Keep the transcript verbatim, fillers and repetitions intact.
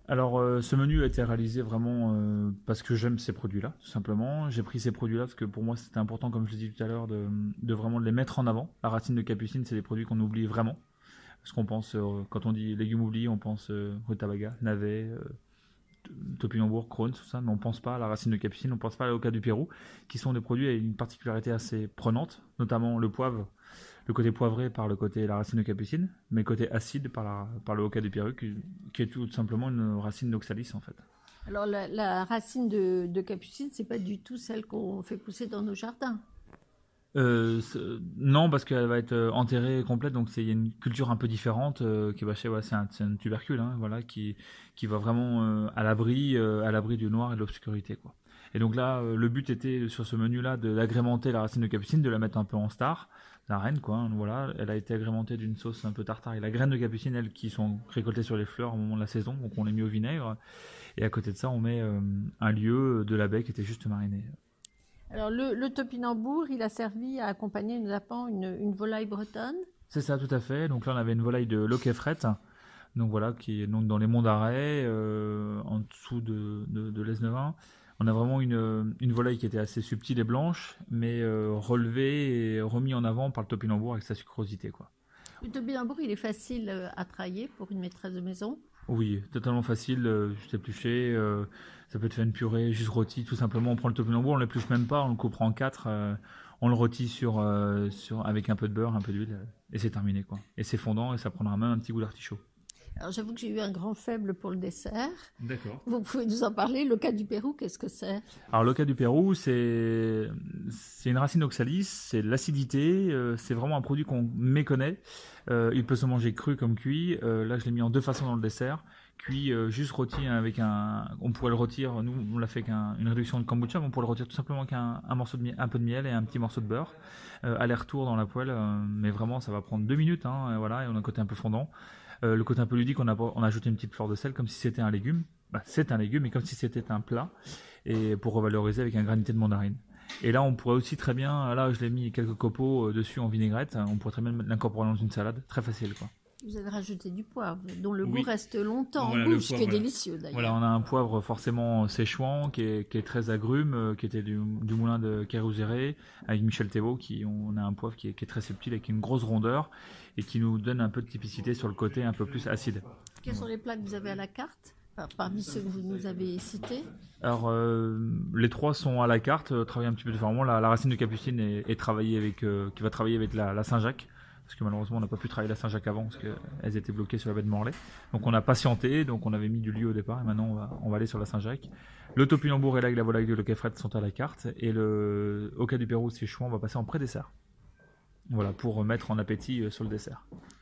Alors, euh, ce menu a été réalisé vraiment euh, parce que j'aime ces produits-là, tout simplement. J'ai pris ces produits-là parce que pour moi, c'était important, comme je l'ai dit tout à l'heure, de, de vraiment les mettre en avant. La racine de capucine, c'est des produits qu'on oublie vraiment. Parce qu'on pense, euh, quand on dit légumes oubliés, on pense euh, rutabaga, navet, euh, topinambour, Crohn, tout ça, mais on pense pas à la racine de capucine, on pense pas à l'avocat du Pérou, qui sont des produits avec une particularité assez prenante, notamment le poivre, le côté poivré par le côté la racine de capucine, mais le côté acide par, la, par le hoka du Pérou, qui, qui est tout simplement une racine d'oxalis en fait. Alors la, la racine de, de capucine, c'est pas du tout celle qu'on fait pousser dans nos jardins. Euh, non, parce qu'elle va être euh, enterrée complète, donc il y a une culture un peu différente. Euh, qui est bâchée, ouais, c'est un, un, tubercule, hein, voilà, qui, qui va vraiment euh, à l'abri, euh, à l'abri du noir et de l'obscurité, quoi. Et donc là, euh, le but était sur ce menu-là de l'agrémenter la racine de capucine, de la mettre un peu en star, la reine, quoi. Hein, voilà, elle a été agrémentée d'une sauce un peu tartare et la graine de capucine, elles, qui sont récoltées sur les fleurs au moment de la saison, donc on les met au vinaigre. Et à côté de ça, on met euh, un lieu de la baie qui était juste mariné. Alors le, le topinambour, il a servi à accompagner nous appelons une, une volaille bretonne. C'est ça, tout à fait. Donc là, on avait une volaille de Loquefret, donc voilà, qui est donc dans les monts d'Arrée, euh, en dessous de, de, de l'Esnevin. On a vraiment une, une volaille qui était assez subtile et blanche, mais euh, relevée et remis en avant par le topinambour avec sa sucrosité, quoi. Le topinambour, il est facile à travailler pour une maîtresse de maison. Oui, totalement facile, euh, juste éplucher, euh, ça peut être fait une purée, juste rôti, tout simplement. On prend le topinambour, on l'épluche même pas, on le coupe en quatre, euh, on le rôtit sur, euh, sur, avec un peu de beurre, un peu d'huile, euh, et c'est terminé, quoi. Et c'est fondant et ça prendra même un petit goût d'artichaut. Alors j'avoue que j'ai eu un grand faible pour le dessert. D'accord. Vous pouvez nous en parler. L'oca du Pérou, qu'est-ce que c'est? Alors l'oca du Pérou, c'est c'est une racine oxalis, c'est de l'acidité, euh, c'est vraiment un produit qu'on méconnaît. Euh, il peut se manger cru comme cuit. Euh, là, je l'ai mis en deux façons dans le dessert. Cuit, euh, juste rôti avec un. On pourrait le rôtir. Nous, on l'a fait avec un, une réduction de kombucha, mais on pourrait le rôtir tout simplement avec un, un morceau de miel, un peu de miel et un petit morceau de beurre. Euh, aller-retour dans la poêle, euh, mais vraiment, ça va prendre deux minutes. Hein, et voilà, et on a un côté un peu fondant. Euh, le côté un peu ludique, on a, on a ajouté une petite fleur de sel comme si c'était un légume. Bah, c'est un légume, mais comme si c'était un plat, et pour revaloriser avec un granité de mandarine. Et là, on pourrait aussi très bien, là, je l'ai mis quelques copeaux dessus en vinaigrette, on pourrait très bien l'incorporer dans une salade, très facile, quoi. Vous avez rajouté du poivre, dont le Oui. goût reste longtemps Voilà, en le bouche, poivre, qui est voilà. délicieux d'ailleurs. Voilà, on a un poivre forcément séchouan, qui est, qui est très agrume, euh, qui était du, du moulin de Kérouzéré, avec Michel Thébault, qui, on a un poivre qui est, qui est très subtil, avec une grosse rondeur, et qui nous donne un peu de typicité sur le côté un peu plus acide. Quels sont les plats que vous avez à la carte, parmi ceux que vous nous avez cités? Alors, euh, les trois sont à la carte, euh, travaillés un petit peu différemment. La, la racine de capucine est, est travaillée avec, euh, qui va travailler avec la, la Saint-Jacques, parce que malheureusement on n'a pas pu travailler la Saint-Jacques avant, parce qu'elles étaient bloquées sur la baie de Morlaix. Donc on a patienté, donc on avait mis du lieu au départ, et maintenant on va, on va aller sur la Saint-Jacques. Le topinambour et l'aigle, la volaille de Loquefret sont à la carte, et le hoka du Pérou, c'est chouan, on va passer en pré-dessert. Voilà, pour mettre en appétit sur le dessert.